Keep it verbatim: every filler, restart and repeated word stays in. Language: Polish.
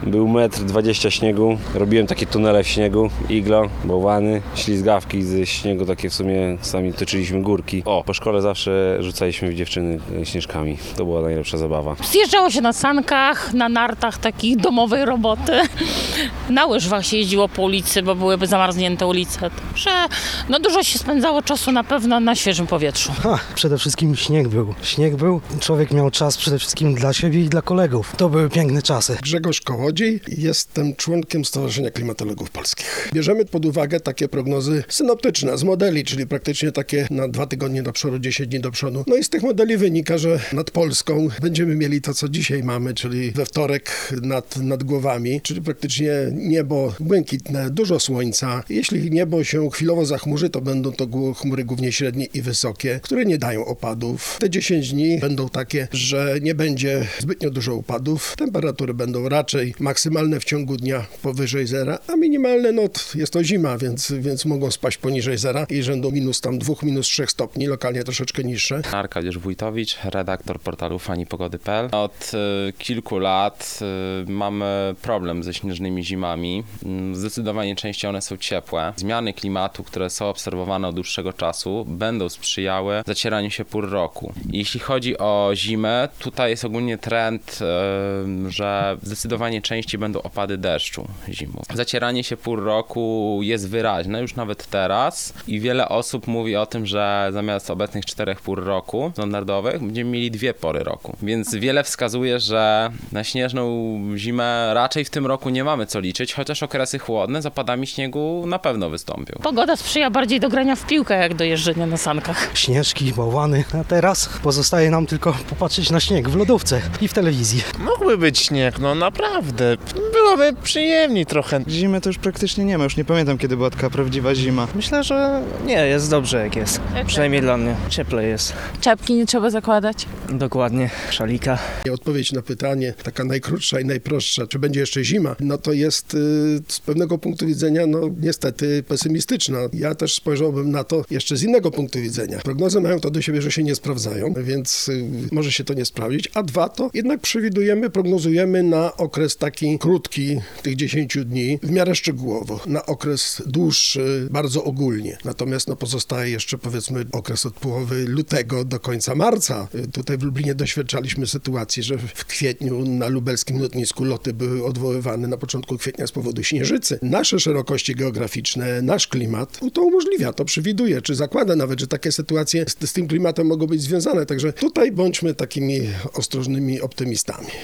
Był metr dwadzieścia śniegu, robiłem takie tunele w śniegu, iglo, bałwany, ślizgawki ze śniegu, takie w sumie sami toczyliśmy górki. O, po szkole zawsze rzucaliśmy w dziewczyny śnieżkami, to była najlepsza zabawa. Zjeżdżało się na sankach, na nartach takich domowej roboty. Na łyżwach się jeździło po ulicy, bo byłyby zamarznięte ulice. Także no dużo się spędzało czasu na pewno na świeżym powietrzu. Ha, przede wszystkim śnieg był. Śnieg był, człowiek miał czas przede wszystkim dla siebie i dla kolegów. To były piękne czasy. Grzegorz Kołodziej, jestem członkiem Stowarzyszenia Klimatologów Polskich. Bierzemy pod uwagę takie prognozy synoptyczne z modeli, czyli praktycznie takie na dwa tygodnie do przodu, dziesięć dni do przodu. No i z tych modeli wynika, że nad Polską będziemy mieli to, co dzisiaj mamy, czyli we wtorek nad, nad głowami, czyli praktycznie niebo błękitne, dużo słońca. Jeśli niebo się chwilowo zachmurzy, to będą to chmury głównie średnie i wysokie, które nie dają opadów. Te dziesięć dni będą takie, że nie będzie zbytnio dużo upadów. Temperatury będą raczej maksymalne w ciągu dnia powyżej zera, a minimalne, no jest to zima, więc, więc mogą spaść poniżej zera i rzędu minus tam dwóch, minus trzech stopni, lokalnie troszeczkę niższe. Arkadiusz Wójtowicz, redaktor portalu fani pogody kropka p l. Od y, kilku lat y, mamy problem ze śnieżnymi zimami. Y, zdecydowanie częściej one są ciepłe. Zmiany klimatu, które są obserwowane od dłuższego czasu, będą sprzyjały zacieraniu się pór roku. Jeśli chodzi o zimę, tutaj jest ogólnie trend, y, że zdecydowanie częściej będą opady deszczu zimą. Zacieranie się pór roku jest wyraźne już nawet teraz i wiele osób mówi o tym, że zamiast obecnych czterech pór roku standardowych będziemy mieli dwie pory roku. Więc wiele wskazuje, że na śnieżną zimę raczej w tym roku nie mamy co liczyć, chociaż okresy chłodne z opadami śniegu na pewno wystąpią. Pogoda sprzyja bardziej do grania w piłkę, jak do jeżdżenia na sankach. Śnieżki, bałwany. A teraz pozostaje nam tylko popatrzeć na śnieg w lodówce i w telewizji. Mógłby być śnieg, no naprawdę. Byłoby przyjemniej trochę. Zimy to już praktycznie nie ma, już nie pamiętam kiedy była taka prawdziwa zima. Myślę, że nie, jest dobrze jak jest. Przynajmniej dla mnie. Cieplej jest. Czapki nie trzeba zakładać? Dokładnie. Szalika. Odpowiedź na pytanie, taka najkrótsza i najprostsza, czy będzie jeszcze zima, no to jest y, z pewnego punktu widzenia, no niestety pesymistyczna. Ja też spojrzałbym na to jeszcze z innego punktu widzenia. Prognozy mają to do siebie, że się nie sprawdzają, więc y, może się to nie sprawdzić, a dwa to jednak przewidujemy, prognozujemy na okres taki krótki, tych dziesięciu dni, w miarę szczegółowo, na okres dłuższy, bardzo ogólnie. Natomiast no, pozostaje jeszcze powiedzmy okres od połowy lutego do końca marca. Y, tutaj w Lublinie doświadczaliśmy sytuacji, że w kwietniu na lubelskim lotnisku loty były odwoływane na początku kwietnia z powodu śnieżycy. Nasze szerokości geograficzne, nasz klimat to umożliwia, to przewiduje, czy zakłada nawet, że takie sytuacje z, z tym klimatem mogą być związane. Także tutaj bądźmy takimi ostrożnymi optymistami.